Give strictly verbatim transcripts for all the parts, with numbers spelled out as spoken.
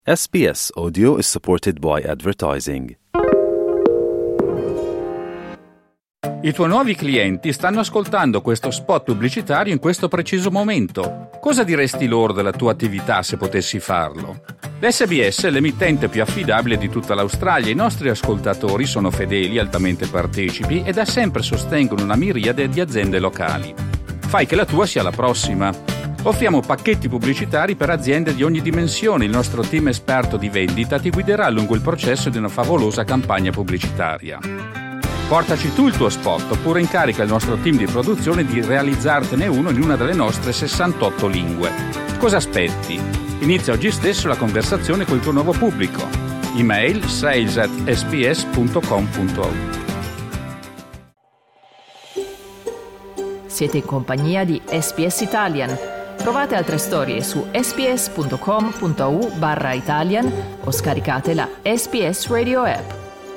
S B S Audio is supported by advertising. I tuoi nuovi clienti stanno ascoltando questo spot pubblicitario in questo preciso momento. Cosa diresti loro della tua attività se potessi farlo? L'S B S è l'emittente più affidabile di tutta l'Australia. I nostri ascoltatori sono fedeli, altamente partecipi e da sempre sostengono una miriade di aziende locali. Fai che la tua sia la prossima. Offriamo pacchetti pubblicitari per aziende di ogni dimensione. Il nostro team esperto di vendita ti guiderà lungo il processo di una favolosa campagna pubblicitaria. Portaci tu il tuo spot oppure incarica il nostro team di produzione di realizzartene uno in una delle nostre sessantotto lingue. Cosa aspetti? Inizia oggi stesso la conversazione con il tuo nuovo pubblico. Email sales at s b s punto com punto a u. Siete in compagnia di S B S Italian. Trovate altre storie su sbs.com.au barra Italian o scaricate la S B S Radio app.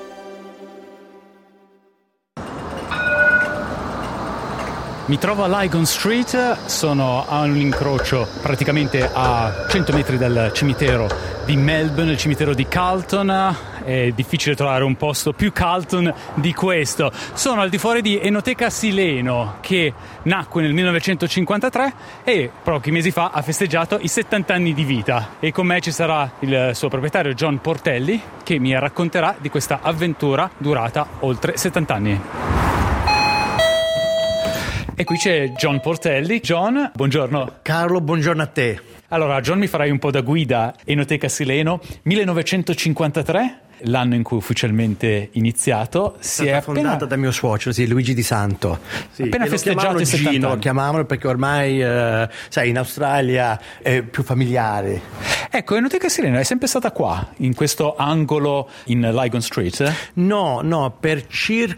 Mi trovo a Lygon Street, sono a un incrocio praticamente a cento metri dal cimitero di Melbourne, il cimitero di Carlton. È difficile trovare un posto più Carlton di questo. Sono al di fuori di Enoteca Sileno, che nacque nel millenovecentocinquantatré e pochi mesi fa ha festeggiato i settanta anni di vita. E con me ci sarà il suo proprietario John Portelli, che mi racconterà di questa avventura durata oltre settanta anni. E qui c'è John Portelli. John, buongiorno. Carlo, buongiorno a te. Allora, John, mi farai un po' da guida. Enoteca Sileno, millenovecentocinquantatré, l'anno in cui ufficialmente iniziato. Si è appena fondata da mio suocero, sì, Luigi Di Santo. Sì, appena festeggiato i settanta Gino, anni. Chiamavano perché ormai, eh, sai, in Australia è più familiare. Ecco, Enoteca Sileno è sempre stata qua, in questo angolo in Lygon Street? Eh? No, no, per circa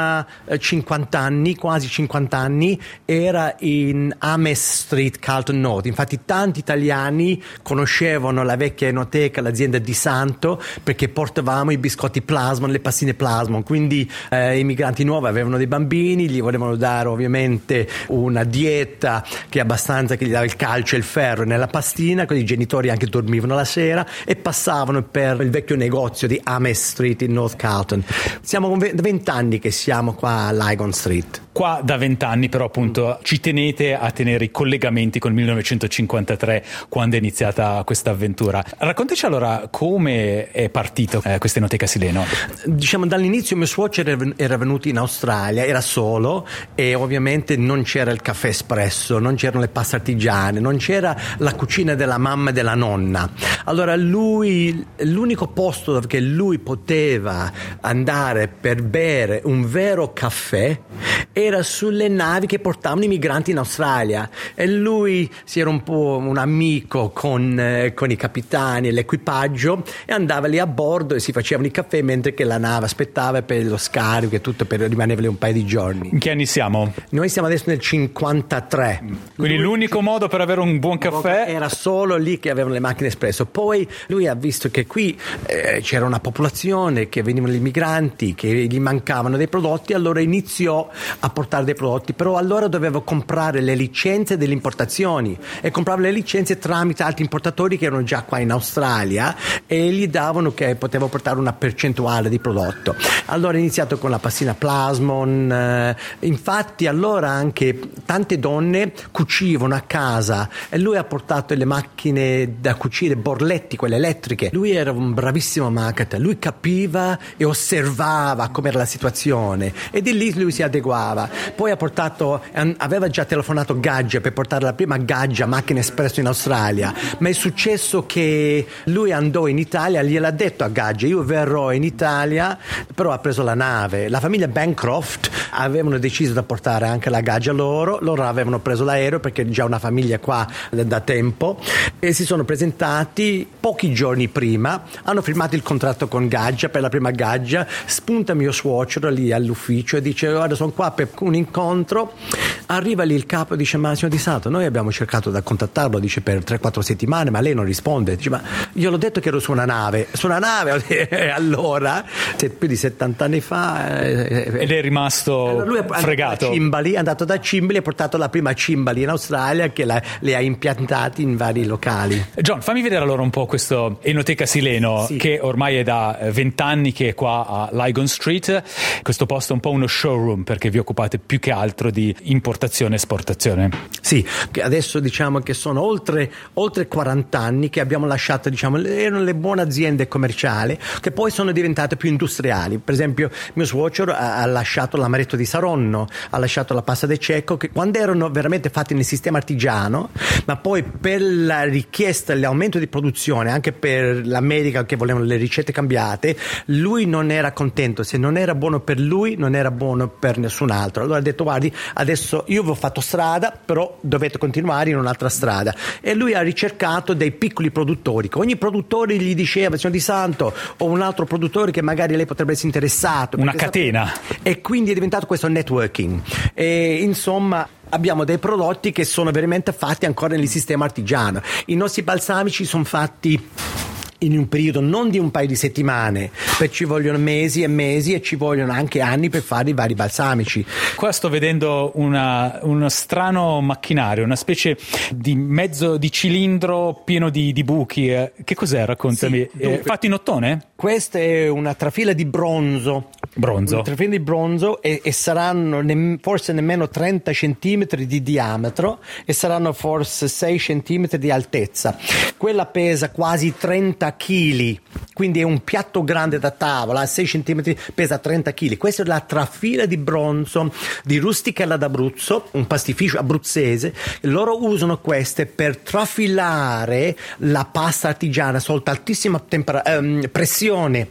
cinquanta anni, quasi cinquanta anni, era in Ames Street, Carlton North. Infatti tanti italiani conoscevano la vecchia enoteca, l'azienda Di Santo, perché portavamo i biscotti Plasmon, le pastine Plasmon. Quindi eh, i migranti nuovi avevano dei bambini, gli volevano dare ovviamente una dieta che è abbastanza, che gli dava il calcio e il ferro nella pastina, così i genitori anche dormivano la sera e passavano per il vecchio negozio di Ames Street in North Carlton. Siamo da vent'anni che siamo qua a Lygon Street. Qua da vent'anni, però appunto ci tenete a tenere i collegamenti con il millenovecentocinquantatré, quando è iniziata questa avventura. Raccontaci allora come è partito eh, questa Enoteca Sileno. Diciamo, dall'inizio mio suocero era venuto in Australia, era solo, e ovviamente non c'era il caffè espresso, non c'erano le paste artigiane, non c'era la cucina della mamma e della nonna. Allora lui, l'unico posto dove lui poteva andare per bere un vero caffè era sulle navi che portavano i migranti in Australia, e lui si era un po' un amico con, eh, con i capitani e l'equipaggio, e andava lì a bordo e si facevano i caffè mentre che la nave aspettava per lo scarico e tutto, per rimanere lì un paio di giorni. In che anni siamo? Noi siamo adesso nel cinquantatré. Quindi lui, l'unico modo per avere un buon caffè era solo lì che avevano le macchine espresso. Poi lui ha visto che qui eh, c'era una popolazione, che venivano gli migranti, che gli mancavano dei prodotti, allora iniziò a portare dei prodotti, però allora dovevo comprare le licenze delle importazioni, e comprare le licenze tramite altri importatori che erano già qua in Australia, e gli davano che potevo portare una percentuale di prodotto. Allora ho iniziato con la pastina Plasmon, eh, infatti allora anche tante donne cucivano a casa, e lui ha portato le macchine da cucire, borletti, quelle elettriche. Lui era un bravissimo marketer, lui capiva e osservava com'era la situazione, e di lì lui si adeguava. Poi ha portato, aveva già telefonato Gaggia per portare la prima Gaggia macchina espresso in Australia, ma è successo che lui andò in Italia, gliel'ha detto a Gaggia: io verrò in Italia, però ha preso la nave. La famiglia Bancroft avevano deciso di portare anche la Gaggia loro, loro avevano preso l'aereo perché già una famiglia qua da tempo, e si sono presentati pochi giorni prima, hanno firmato il contratto con Gaggia per la prima Gaggia. Spunta mio suocero, lì all'ufficio e dice: guarda, sono qua per un incontro. Arriva lì il capo e dice: ma signor Di Santo, noi abbiamo cercato di contattarlo, dice, per tre quattro settimane, ma lei non risponde. Dice: ma io l'ho detto che ero su una nave, su una nave. Allora, più di settanta anni fa, eh, ed è rimasto allora lui è fregato. Cimbali, è andato da Cimbali e ha portato la prima Cimbali in Australia, che la, le ha impiantati in vari locali. John, fammi vedere allora un po' questo Enoteca Sileno, sì, che ormai è da vent'anni che è qua a Lygon Street. Questo posto è un po' uno showroom, perché vi occupate più che altro di importazione e esportazione. Sì, che adesso diciamo che sono oltre, oltre quaranta anni che abbiamo lasciato, diciamo, erano le buone aziende commerciali che poi sono diventate più industriali. Per esempio mio suocero ha, ha lasciato l'amaretto di Saronno, ha lasciato la pasta de cecco, che quando erano veramente fatti nel sistema artigiano, ma poi per la richiesta, l'aumento di produzione, anche per l'America che volevano le ricette cambiate, lui non era contento. Se non era buono per lui, non era buono per nessun altro. Allora ha detto: guardi, adesso io vi ho fatto strada, però dovete continuare in un'altra strada. E lui ha ricercato dei piccoli produttori, ogni produttore gli diceva: signor Di Santo, o un altro produttore che magari lei potrebbe essere interessato, una catena, sapete? E quindi è diventato questo networking. E insomma abbiamo dei prodotti che sono veramente fatti ancora nel sistema artigiano. I nostri balsamici sono fatti in un periodo non di un paio di settimane, per ci vogliono mesi e mesi e ci vogliono anche anni per fare i vari balsamici. Qua sto vedendo una, uno strano macchinario, una specie di mezzo di cilindro pieno di, di buchi. Che cos'è? Raccontami. Sì, dunque, fatto in ottone? Questa è una trafila di bronzo. Bronzo. Una trafila di bronzo e, e saranno ne, forse nemmeno trenta centimetri di diametro e saranno forse sei centimetri di altezza. Quella pesa quasi trenta chili, quindi è un piatto grande da tavola, a sei centimetri pesa trenta chili. Questa è la trafila di bronzo di Rusticella d'Abruzzo, un pastificio abruzzese. Loro usano queste per trafilare la pasta artigiana sotto altissima tempera- ehm, pressione.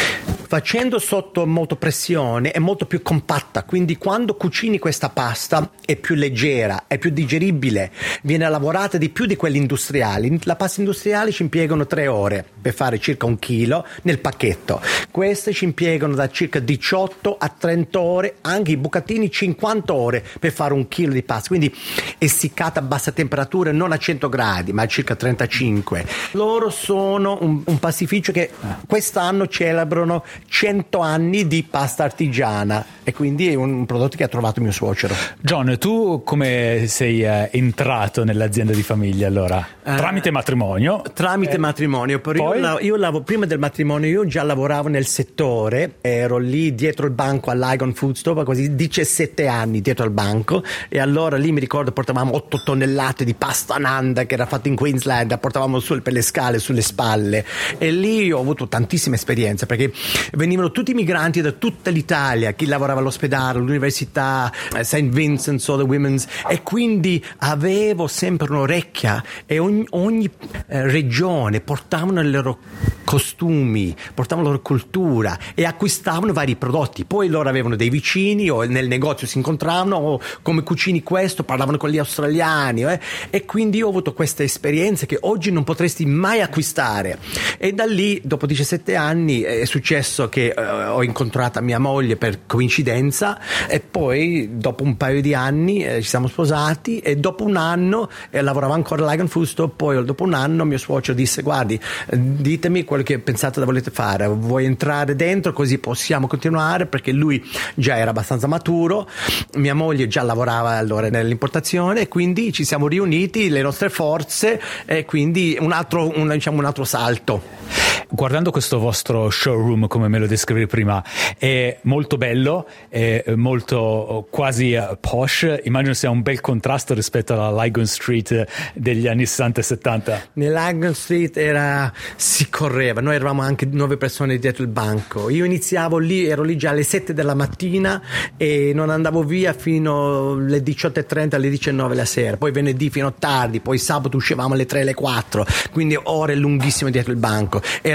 Facendo sotto molto pressione è molto più compatta, quindi quando cucini questa pasta è più leggera, è più digeribile, viene lavorata di più di quelle industriali. La pasta industriale ci impiegano tre ore per fare circa un chilo nel pacchetto, queste ci impiegano da circa diciotto a trenta ore, anche i bucatini cinquanta ore per fare un chilo di pasta, quindi essiccata a bassa temperatura, non a cento gradi ma a circa trentacinque. Loro sono un, un pastificio che quest'anno celebrano cento anni di pasta artigiana e quindi è un prodotto che ha trovato mio suocero. John, tu come sei eh, entrato nell'azienda di famiglia allora? Eh, tramite matrimonio? Tramite eh, matrimonio, però io, io lavoro, prima del matrimonio io già lavoravo nel settore, ero lì dietro il banco all'Lygon Food Store, quasi diciassette anni dietro al banco, e allora lì mi ricordo portavamo otto tonnellate di pasta Nanda che era fatta in Queensland, la portavamo su per le scale, sulle spalle, e lì ho avuto tantissima esperienza perché venivano tutti i migranti da tutta l'Italia, chi lavorava all'ospedale, all'università, Saint Vincent's o the Women's, e quindi avevo sempre un'orecchia e ogni, ogni eh, regione portavano i loro costumi, portavano la loro cultura e acquistavano vari prodotti. Poi loro avevano dei vicini o nel negozio si incontravano, o come cucini questo, parlavano con gli australiani, eh? E quindi ho avuto questa esperienza che oggi non potresti mai acquistare. E da lì, dopo diciassette anni, è successo che eh, ho incontrato mia moglie per coincidenza e poi dopo un paio di anni eh, ci siamo sposati, e dopo un anno eh, lavoravo ancora all'Lygon Food Store. Poi dopo un anno mio suocero disse: guardi, ditemi quello che pensate da volete fare, vuoi entrare dentro così possiamo continuare, perché lui già era abbastanza maturo, mia moglie già lavorava allora nell'importazione, e quindi ci siamo riuniti le nostre forze e quindi un altro, un, diciamo un altro salto. Guardando questo vostro showroom, come me lo descrivevi prima, è molto bello, è molto quasi posh, immagino sia un bel contrasto rispetto alla Lygon Street degli anni sessanta e settanta. Nell'Lygon Street era, si correva, noi eravamo anche nove persone dietro il banco, io iniziavo lì, ero lì già alle sette della mattina e non andavo via fino alle diciotto e trenta, alle diciannove la sera, poi venerdì fino a tardi, poi sabato uscivamo alle tre, alle quattro, quindi ore lunghissime dietro il banco. Era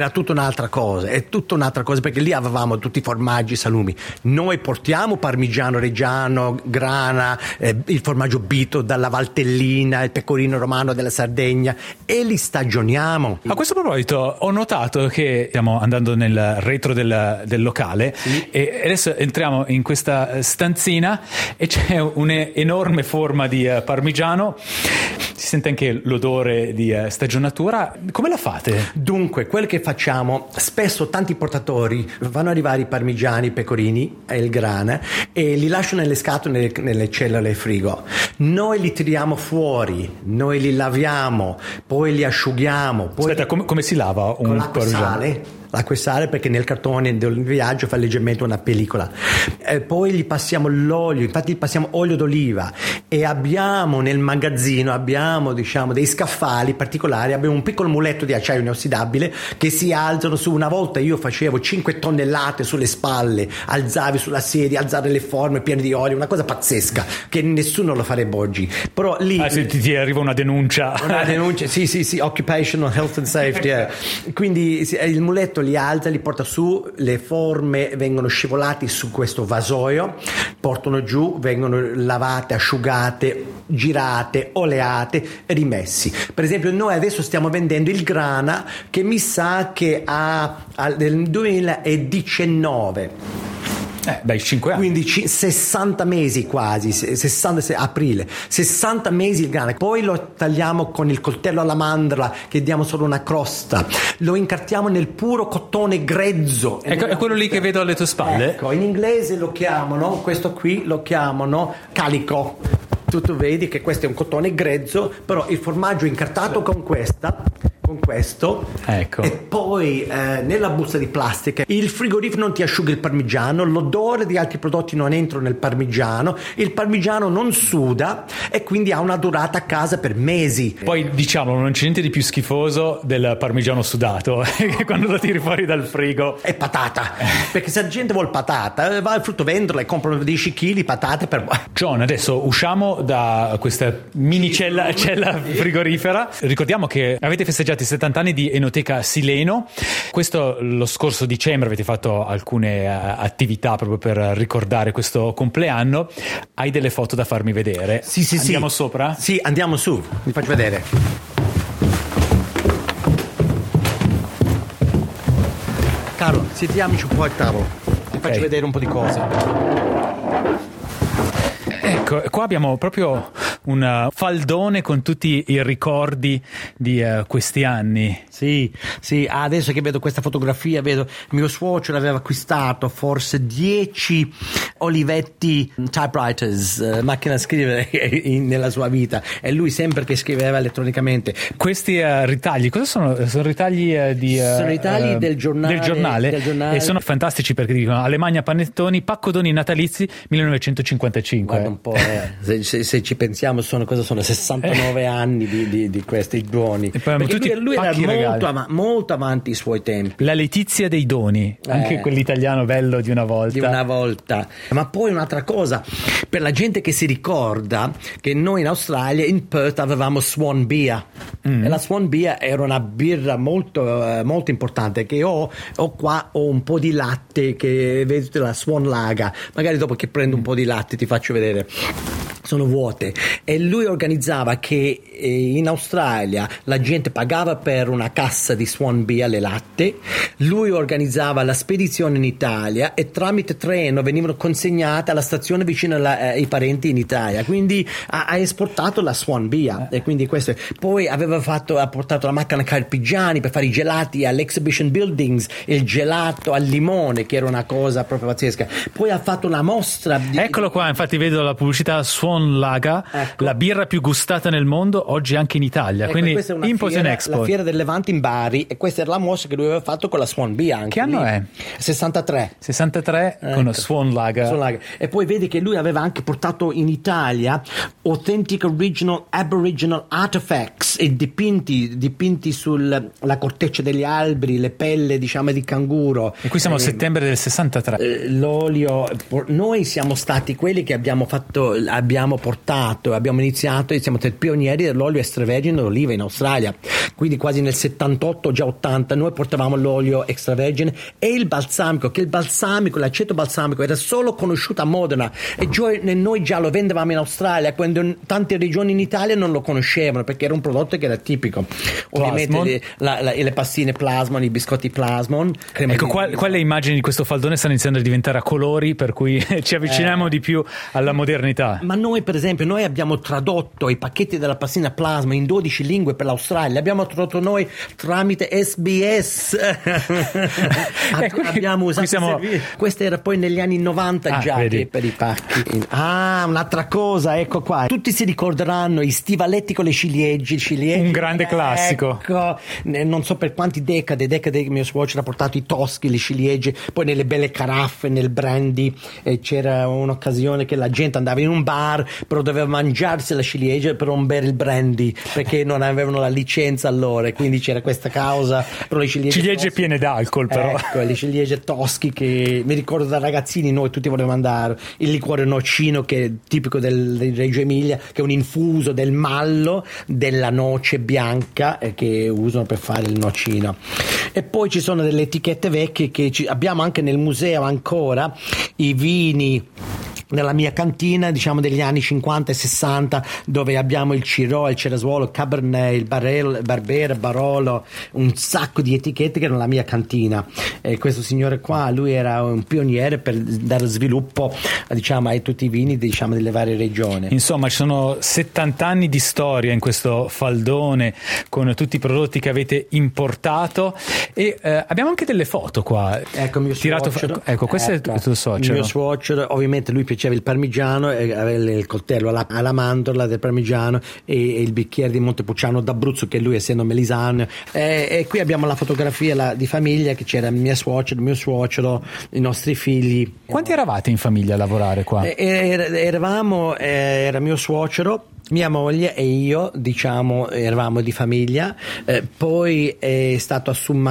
era tutta un'altra cosa, è tutta un'altra cosa, perché lì avevamo tutti i formaggi, salumi. Noi portiamo parmigiano reggiano, grana, eh, il formaggio bito dalla Valtellina, il pecorino romano della Sardegna, e li stagioniamo. A questo proposito ho notato che stiamo andando nel retro del, del locale, sì. E adesso entriamo in questa stanzina e c'è un'enorme forma di uh, parmigiano, si sente anche l'odore di uh, stagionatura. Come la fate? Dunque, quel che facciamo, spesso tanti portatori fanno arrivare i parmigiani, i pecorini e il grana e li lasciano nelle scatole, nelle, nelle cellule frigo. Noi li tiriamo fuori, noi li laviamo, poi li asciughiamo. Poi Aspetta, come, come si lava un con parmigiano? Sale. L'acqua e sale, perché nel cartone del viaggio fa leggermente una pellicola. E poi gli passiamo l'olio, infatti gli passiamo olio d'oliva, e abbiamo nel magazzino abbiamo diciamo dei scaffali particolari, abbiamo un piccolo muletto di acciaio inossidabile che si alzano su. Una volta io facevo cinque tonnellate sulle spalle, alzavi sulla sedia, alzare le forme piene di olio, una cosa pazzesca che nessuno lo farebbe oggi. Però lì ah, se ti, ti arriva una denuncia una denuncia sì sì sì occupational health and safety, eh. Quindi il muletto li alza, li porta su, le forme vengono scivolate su questo vasoio, portano giù, vengono lavate, asciugate, girate, oleate e rimessi. Per esempio noi adesso stiamo vendendo il grana, che mi sa che ha, ha nel duemiladiciannove Eh, beh, cinque anni. Quindi sessanta mesi quasi, sessanta aprile, sessanta mesi il grana. Poi lo tagliamo con il coltello alla mandorla, che diamo solo una crosta. Lo incartiamo nel puro cotone grezzo. Ecco, è quello lì che vedo alle tue spalle? Ecco, in inglese lo chiamano, questo qui lo chiamano calico. Tu, tu vedi che questo è un cotone grezzo, però il formaggio è incartato con questa con questo, ecco. E poi eh, nella busta di plastica il frigorifero non ti asciuga il parmigiano, l'odore di altri prodotti non entra nel parmigiano, il parmigiano non suda e quindi ha una durata a casa per mesi. Poi diciamo, non c'è niente di più schifoso del parmigiano sudato che quando lo tiri fuori dal frigo è patata, perché se la gente vuole patata va al fruttovendolo e comprano dieci chili di patate per... John, adesso usciamo da questa mini cella, cella frigorifera. Ricordiamo che avete festeggiato i settanta anni di Enoteca Sileno. Questo lo scorso dicembre avete fatto alcune uh, attività proprio per ricordare questo compleanno. Hai delle foto da farmi vedere? Sì, sì, andiamo sì. sopra? Sì, andiamo su, vi faccio vedere. Carlo, sediamoci un po' al tavolo, vi faccio Okay. vedere un po' di cose. Ecco, qua abbiamo proprio un faldone con tutti i ricordi di uh, questi anni. Sì, sì, adesso che vedo questa fotografia vedo mio suocero aveva acquistato forse dieci Olivetti typewriters, eh, macchina a scrivere in, nella sua vita, e lui sempre che scriveva elettronicamente. Questi uh, ritagli, cosa sono? Sono ritagli uh, di... Uh, sono ritagli uh, del giornale, del giornale, del giornale. E sono fantastici perché dicono Alemagna Panettoni, paccodoni natalizi millenovecentocinquantacinque. Guarda un po', eh. se, se, se ci pensiamo sono, cosa sono sessantanove eh. anni di, di, di questi doni, perché tutti lui, lui era molto, av- molto avanti i suoi tempi. La Letizia dei doni, eh. anche quell'italiano bello di una volta. Di una volta. Ma poi un'altra cosa, per la gente che si ricorda che noi in Australia, in Perth, avevamo Swan Beer. Mm. E la Swan Beer era una birra molto, eh, molto importante, che ho, ho qua ho un po' di latte, che vedete la Swan Lager, magari dopo che prendo un po' di latte ti faccio vedere. Sono vuote. E lui organizzava che eh, in Australia la gente pagava per una cassa di Swan Beer le latte, lui organizzava la spedizione in Italia e tramite treno venivano consegnate alla stazione vicino alla, eh, ai parenti in Italia, quindi ha, ha esportato la Swan Beer. E quindi questo. Poi aveva fatto, ha portato la macchina Carpigiani per fare i gelati all'Exhibition Buildings, il gelato al limone, che era una cosa proprio pazzesca. Poi ha fatto una mostra di... Eccolo qua, infatti vedo la pubblicità Swan Lager, ecco. La birra più gustata nel mondo, oggi anche in Italia. Ecco, quindi Import and Export. La fiera del Levante in Bari, e questa era la mostra che lui aveva fatto con la Swan Beer anche. Che anno lì. è? sessantatré sessantatré, ecco. Con Swan Lager. Swan Lager. E poi vedi che lui aveva anche portato in Italia authentic original aboriginal artifacts e dipinti dipinti sulla corteccia degli alberi, le pelle diciamo di canguro. E qui siamo a eh, settembre del sessantatré. Eh, l'olio, noi siamo stati quelli che abbiamo fatto abbiamo abbiamo portato, abbiamo iniziato e siamo stati pionieri dell'olio extravergine d'oliva in Australia, quindi quasi nel settantotto, già ottanta, noi portavamo l'olio extravergine e il balsamico, che il balsamico, l'aceto balsamico era solo conosciuto a Modena e noi già lo vendevamo in Australia, quando in tante regioni in Italia non lo conoscevano perché era un prodotto che era tipico. Ovviamente le, la, la, le pastine Plasmon, i biscotti Plasmon. Ecco, qua, qua le immagini di questo faldone stanno iniziando a diventare a colori, per cui ci avviciniamo eh, di più alla modernità. Ma noi, per esempio, noi abbiamo tradotto i pacchetti della pastina Plasma in dodici lingue per l'Australia, li abbiamo tradotto noi tramite S B S. eh, qui, abbiamo usato siamo... questo era poi negli anni novanta ah, già che per i pacchi. Ah, un'altra cosa, ecco qua, tutti si ricorderanno i stivaletti con le ciliegie, ciliegie. Un grande classico. Ecco, non so per quanti decade decade che mio suocero ha portato i toschi, le ciliegie, poi nelle belle caraffe, nel brandy, e c'era un'occasione che la gente andava in un bar però doveva mangiarsi la ciliegia per non bere il brandy perché non avevano la licenza allora, e quindi c'era questa causa. Però le ciliegie, ciliegie piene d'alcol, però ecco, le ciliegie toschi che mi ricordo da ragazzini noi tutti volevamo andare, il liquore nocino che è tipico del, del Reggio Emilia, che è un infuso del mallo, della noce bianca eh, che usano per fare il nocino. E poi ci sono delle etichette vecchie che ci, abbiamo anche nel museo ancora i vini nella mia cantina, diciamo degli anni cinquanta e sessanta, dove abbiamo il Cirò, il Cerasuolo, il Cabernet, il Barel, Barbera, Barolo, un sacco di etichette che erano nella mia cantina. E questo signore qua, lui era un pioniere per dare sviluppo, diciamo, a tutti i vini, diciamo, delle varie regioni. Insomma, ci sono settanta anni di storia in questo faldone con tutti i prodotti che avete importato e eh, abbiamo anche delle foto qua. Ecco, mio tirato suocero. Fa... Ecco, questo ecco, è il tuo suocero. Il mio suocero, ovviamente lui piaceva il parmigiano e aveva il coltello alla, alla mandorla del parmigiano e, e il bicchiere di Montepulciano d'Abruzzo, che lui essendo melisano, e, e qui abbiamo la fotografia la, di famiglia, che c'era mia suocera, il mio suocero, i nostri figli. Quanti eravate in famiglia a lavorare qua? E, er, eravamo eh, era mio suocero, mia moglie e io, diciamo, eravamo di famiglia, eh, poi è stato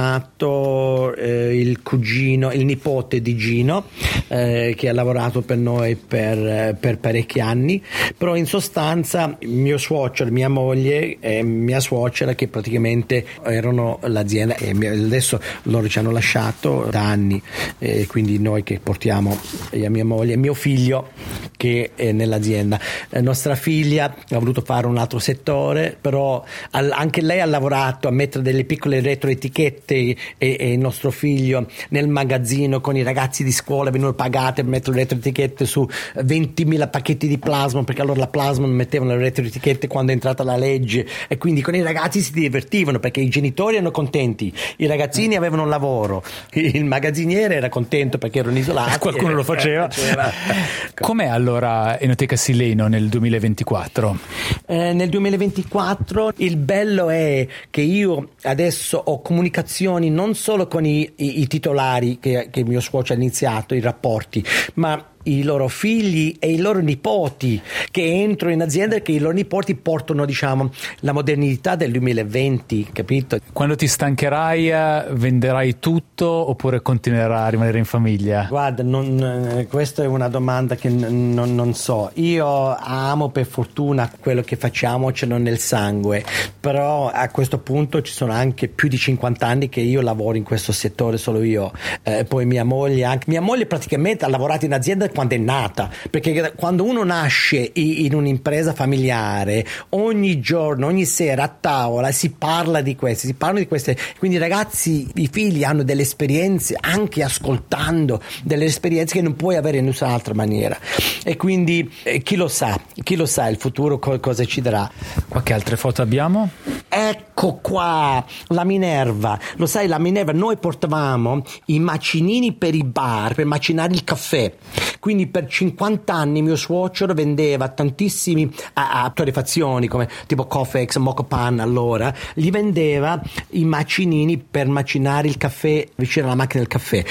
assumato eh, il cugino, il nipote di Gino, eh, che ha lavorato per noi per, per parecchi anni, però in sostanza mio suocero, mia moglie e mia suocera che praticamente erano l'azienda, e adesso loro ci hanno lasciato da anni, e quindi noi che portiamo io, mia moglie e mio figlio che è nell'azienda. La nostra figlia ha voluto fare un altro settore, però al, anche lei ha lavorato a mettere delle piccole retroetichette e, e il nostro figlio nel magazzino con i ragazzi di scuola venivano pagati per mettere le retroetichette su ventimila pacchetti di Plasmon, perché allora la Plasmon mettevano le retroetichette quando è entrata la legge, e quindi con i ragazzi si divertivano perché i genitori erano contenti, i ragazzini avevano un lavoro, il magazziniere era contento perché erano isolati, qualcuno lo faceva. faceva. Com'è allora Enoteca Sileno nel duemilaventiquattro? Eh, nel duemilaventiquattro il bello è che io adesso ho comunicazioni non solo con i, i, i titolari che, che mio suocero ha iniziato i rapporti, ma i loro figli e i loro nipoti che entrano in azienda, che i loro nipoti portano, diciamo, la modernità del duemilaventi, capito? Quando ti stancherai venderai tutto oppure continuerai a rimanere in famiglia? Guarda, non, questa è una domanda che n- non, non so. Io amo per fortuna quello che facciamo, ce l'ho nel sangue, però a questo punto ci sono anche più di cinquanta anni che io lavoro in questo settore, solo io, eh, poi mia moglie anche. Mia moglie praticamente ha lavorato in azienda quando è nata, perché quando uno nasce in un'impresa familiare ogni giorno, ogni sera a tavola si parla di queste, si parla di queste, quindi i ragazzi, i figli hanno delle esperienze anche ascoltando, delle esperienze che non puoi avere in nessun'altra maniera, e quindi eh, chi lo sa, chi lo sa il futuro co- cosa ci darà. Qualche altra foto abbiamo? Ecco qua, la Minerva, lo sai, la Minerva, noi portavamo i macinini per i bar, per macinare il caffè, quindi per cinquanta anni mio suocero vendeva tantissimi a, a torrefazioni come tipo Cofex, Moco Pan, allora gli vendeva i macinini per macinare il caffè vicino alla macchina del caffè.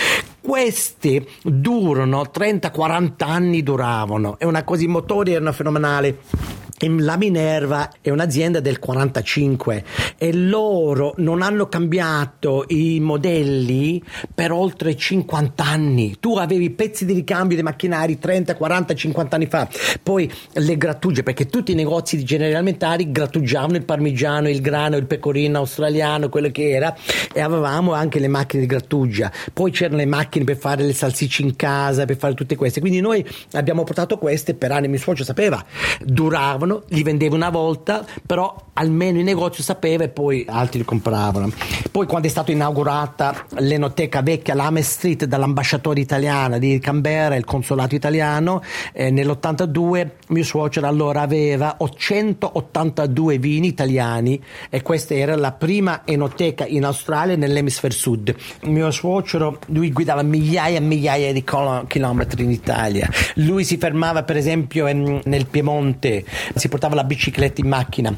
Questi durano trenta quaranta anni, duravano, è una cosa, i motori erano fenomenali. La Minerva è un'azienda del quarantacinque e loro non hanno cambiato i modelli per oltre cinquanta anni. Tu avevi pezzi di ricambio dei macchinari trenta, quaranta, cinquanta anni fa. Poi le grattugie, perché tutti i negozi di generi alimentari grattugiavano il parmigiano, il grano, il pecorino australiano, quello che era, e avevamo anche le macchine di grattugia. Poi c'erano le macchine per fare le salsicce in casa, per fare tutte queste. Quindi noi abbiamo portato queste per anni. Mio suocero sapeva, duravano, li vendeva una volta, però almeno il negozio sapeva e poi altri li compravano. Poi quando è stata inaugurata l'enoteca vecchia all'Ames Street dall'ambasciatore italiano di Canberra, il consolato italiano, eh, nell'ottantadue mio suocero allora aveva centottantadue vini italiani e questa era la prima enoteca in Australia nell'emisfero sud. Mio suocero, lui guidava migliaia e migliaia di chilometri in Italia. Lui si fermava per esempio in, nel Piemonte, si portava la bicicletta in macchina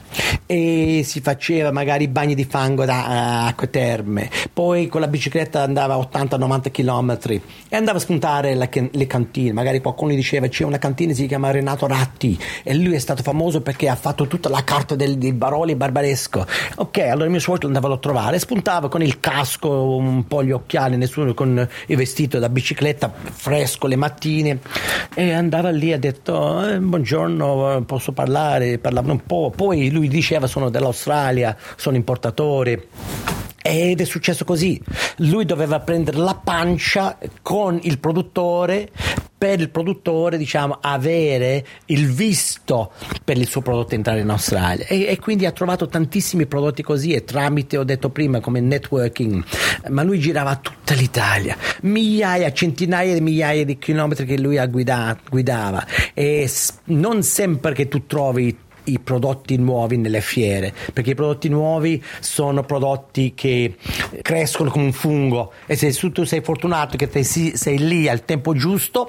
e si faceva magari bagni di fango da uh, acque terme, poi con la bicicletta andava a ottanta novanta chilometri e andava a spuntare la, le cantine. Magari qualcuno gli diceva c'è una cantina che si chiama Renato Ratti e lui è stato famoso perché ha fatto tutta la carta del, del Baroli Barbaresco. Ok, allora mio suocero andava a trovare, spuntava con il casco, un po' gli occhiali, nessuno con il vestito da bicicletta, fresco le mattine, e andava lì, ha detto eh, buongiorno, posso parlare? Parlavano un po', poi lui diceva sono dell'Australia, sono importatore. Ed è successo così. Lui doveva prendere la pancia con il produttore, per il produttore, diciamo, avere il visto per il suo prodotto entrare in Australia. E, e quindi ha trovato tantissimi prodotti così, e tramite, ho detto prima, come networking. Ma lui girava tutta l'Italia, migliaia, centinaia di migliaia di chilometri che lui ha guidato, guidava. E non sempre che tu trovi i prodotti nuovi nelle fiere, perché i prodotti nuovi sono prodotti che crescono come un fungo, e se tu sei fortunato che te sei lì al tempo giusto,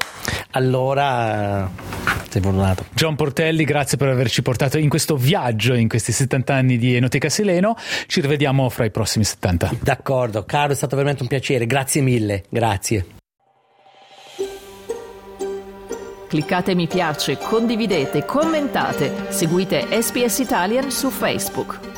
allora sei fortunato. John Portelli, grazie per averci portato in questo viaggio in questi settanta anni di Enoteca Sileno. Ci rivediamo fra i prossimi settanta. D'accordo, caro, è stato veramente un piacere, grazie mille, grazie. Cliccate mi piace, condividete, commentate, seguite S B S Italian su Facebook.